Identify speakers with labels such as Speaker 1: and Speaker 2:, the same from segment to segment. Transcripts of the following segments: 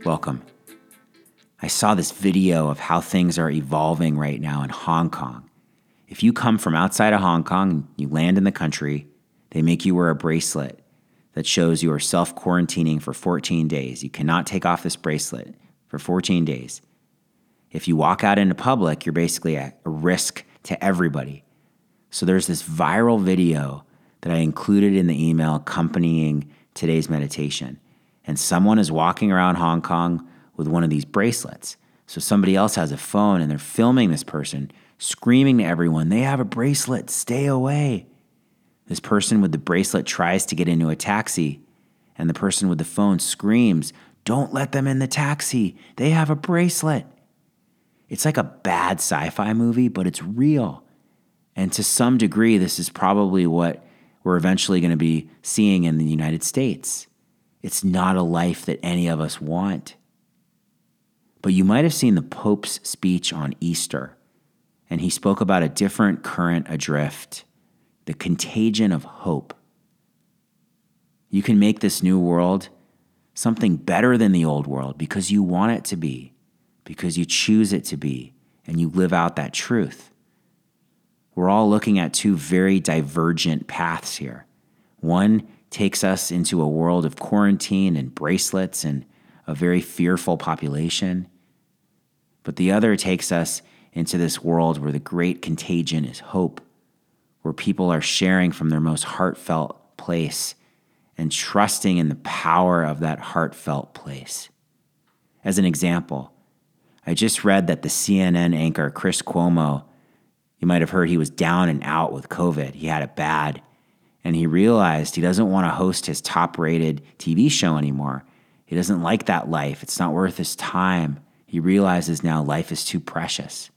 Speaker 1: Welcome. I saw this video of how things are evolving right now in Hong Kong. If you come from outside of Hong Kong and you land in the country, they make you wear a bracelet that shows you are self-quarantining for 14 days. You cannot take off this bracelet for 14 days. If you walk out into public, you're basically at a risk to everybody. So there's this viral video that I included in the email accompanying today's meditation. And someone is walking around Hong Kong with one of these bracelets. So somebody else has a phone and they're filming this person, screaming to everyone, "They have a bracelet, stay away." This person with the bracelet tries to get into a taxi, and the person with the phone screams, "Don't let them in the taxi, they have a bracelet." It's like a bad sci-fi movie, but it's real. And to some degree, this is probably what we're eventually going to be seeing in the United States. It's not a life that any of us want. But you might have seen the Pope's speech on Easter, and he spoke about a different current adrift, the contagion of hope. You can make this new world something better than the old world because you want it to be, because you choose it to be, and you live out that truth. We're all looking at two very divergent paths here. One takes us into a world of quarantine and bracelets and a very fearful population. But the other takes us into this world where the great contagion is hope, where people are sharing from their most heartfelt place and trusting in the power of that heartfelt place. As an example, I just read that the CNN anchor Chris Cuomo, you might have heard he was down and out with COVID. He had it bad. And he realized he doesn't want to host his top-rated TV show anymore. He doesn't like that life. It's not worth his time. He realizes now life is too precious.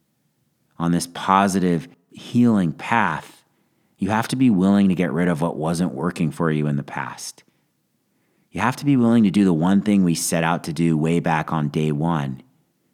Speaker 1: On this positive, healing path, you have to be willing to get rid of what wasn't working for you in the past. You have to be willing to do the one thing we set out to do way back on day one.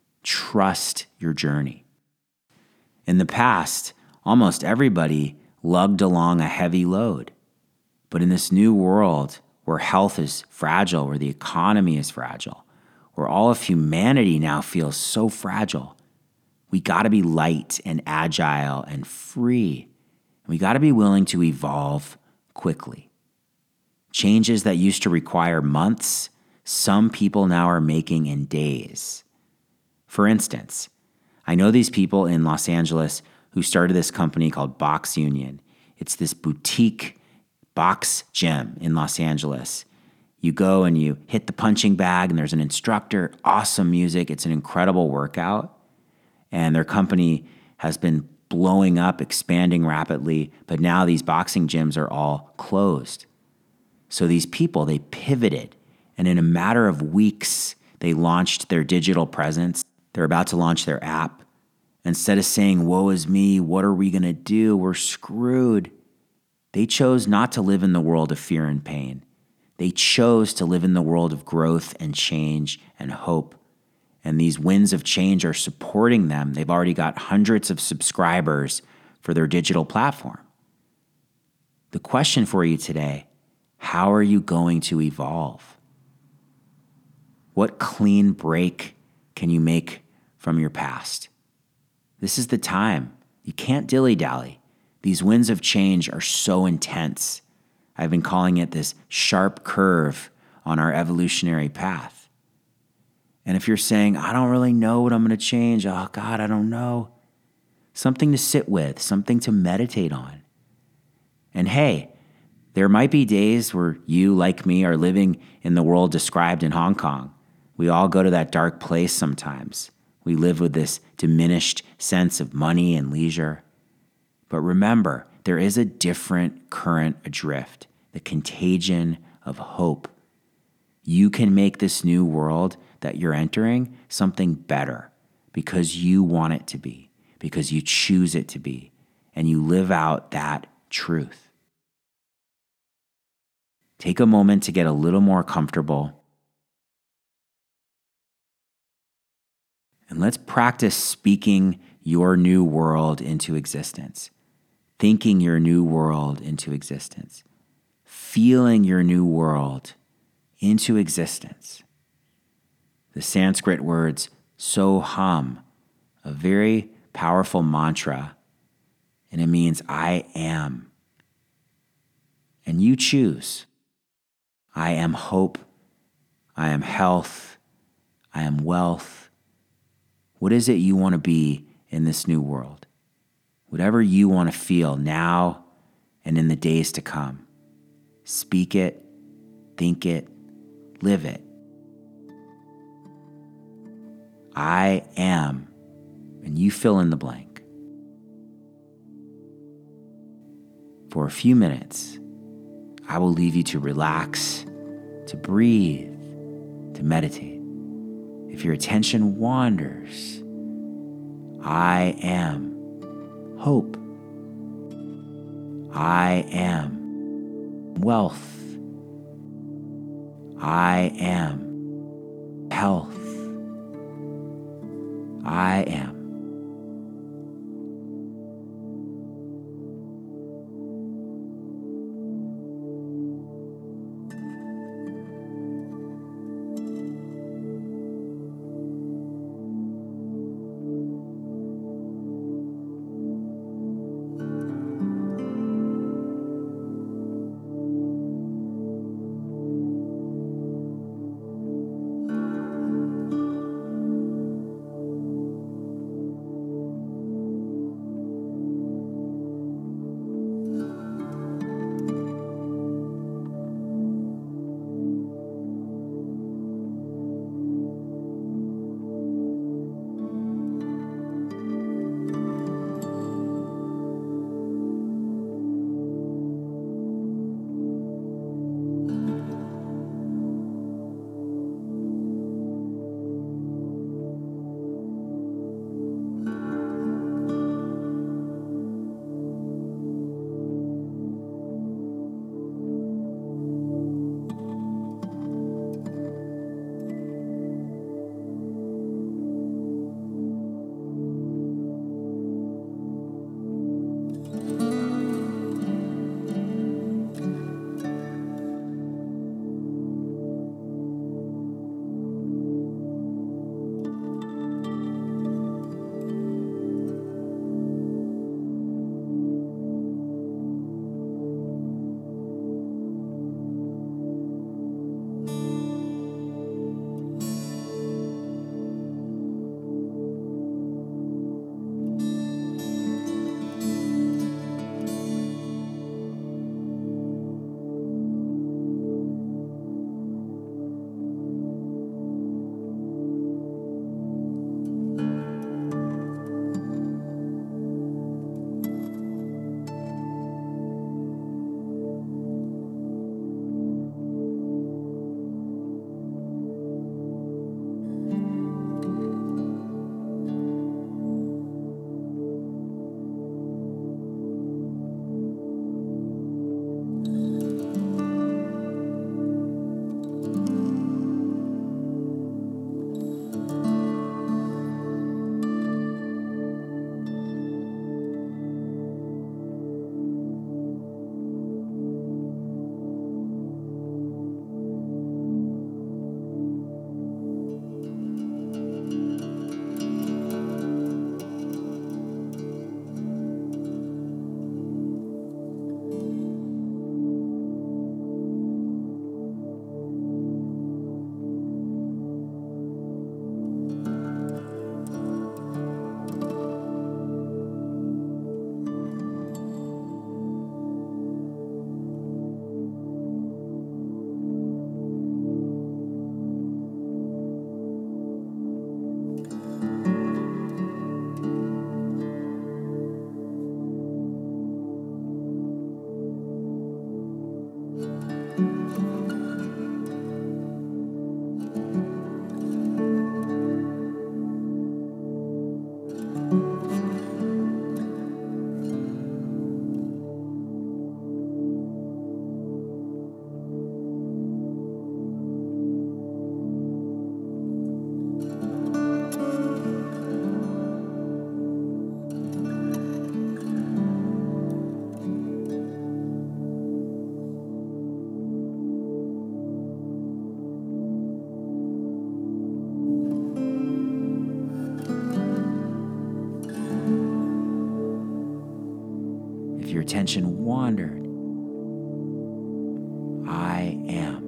Speaker 1: Trust your journey. In the past, almost everybody lugged along a heavy load. But in this new world where health is fragile, where the economy is fragile, where all of humanity now feels so fragile, we got to be light and agile and free. We got to be willing to evolve quickly. Changes that used to require months, some people now are making in days. For instance, I know these people in Los Angeles who started this company called Box Union. It's this boutique box gym in Los Angeles. You go and you hit the punching bag and there's an instructor, awesome music. It's an incredible workout. And their company has been blowing up, expanding rapidly, but now these boxing gyms are all closed. So these people, they pivoted, and in a matter of weeks, they launched their digital presence. They're about to launch their app. Instead of saying, "Woe is me, what are we going to do? We're screwed," they chose not to live in the world of fear and pain. They chose to live in the world of growth and change and hope. And these winds of change are supporting them. They've already got hundreds of subscribers for their digital platform. The question for you today, how are you going to evolve? What clean break can you make from your past? This is the time. You can't dilly-dally. These winds of change are so intense. I've been calling it this sharp curve on our evolutionary path. And if you're saying, "I don't really know what I'm going to change. Oh God, I don't know." Something to sit with, something to meditate on. And hey, there might be days where you, like me, are living in the world described in Hong Kong. We all go to that dark place sometimes. We live with this diminished sense of money and leisure. But remember, there is a different current adrift, the contagion of hope. You can make this new world that you're entering something better because you want it to be, because you choose it to be, and you live out that truth. Take a moment to get a little more comfortable. And let's practice speaking your new world into existence, thinking your new world into existence, feeling your new world into existence. The Sanskrit words soham, a very powerful mantra, and it means I am. And you choose. I am hope. I am health. I am wealth. What is it you want to be in this new world? Whatever you want to feel now and in the days to come. Speak it, think it, live it. I am, and you fill in the blank. For a few minutes, I will leave you to relax, to breathe, to meditate. If your attention wanders, I am hope. I am wealth. I am health. I am. If your attention wandered, I am.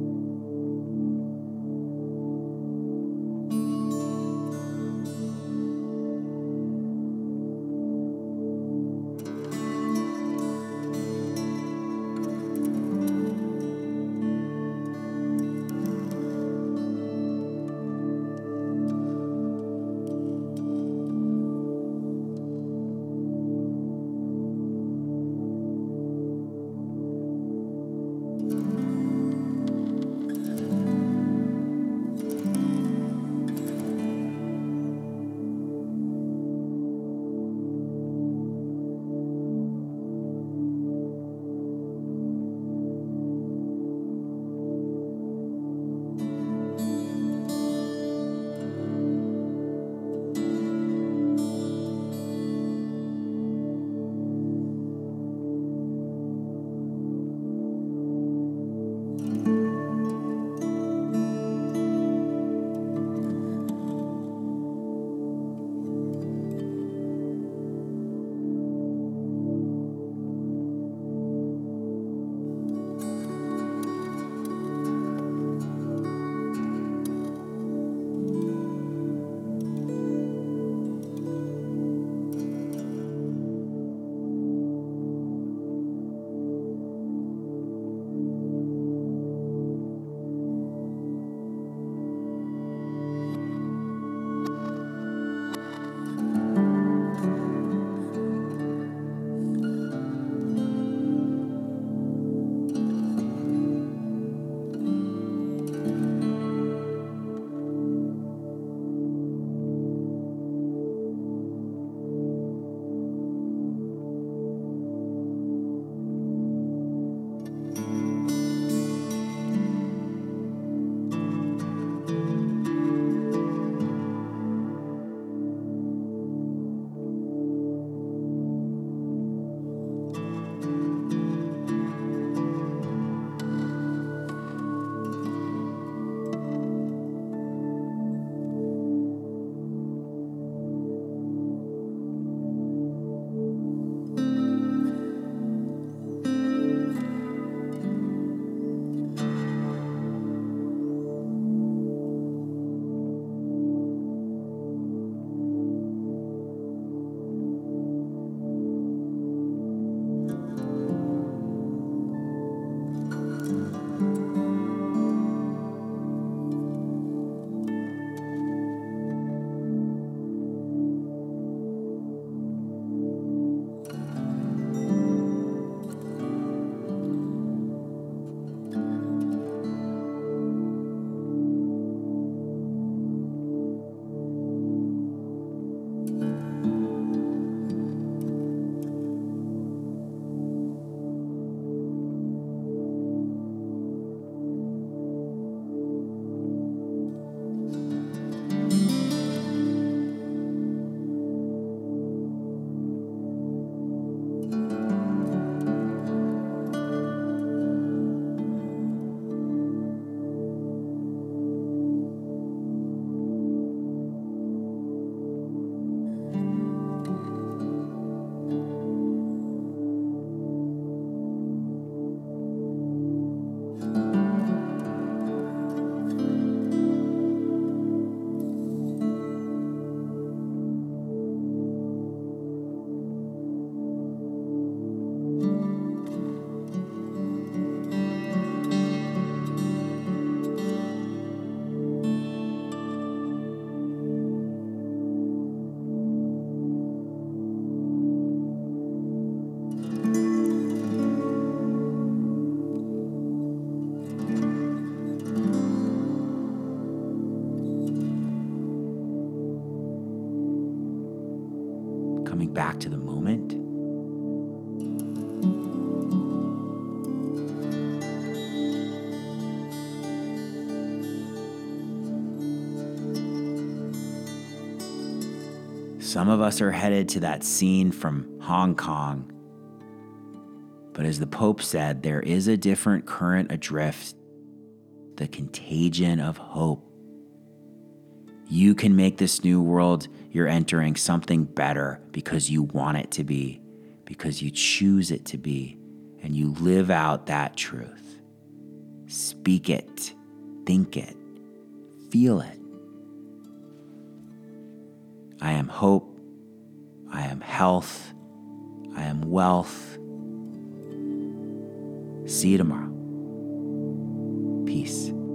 Speaker 1: Coming back to the moment. Some of us are headed to that scene from Hong Kong. But as the Pope said, there is a different current adrift, the contagion of hope. You can make this new world you're entering something better because you want it to be, because you choose it to be and you live out that truth. Speak it, think it, feel it. I am hope. I am health. I am wealth. See you tomorrow. Peace.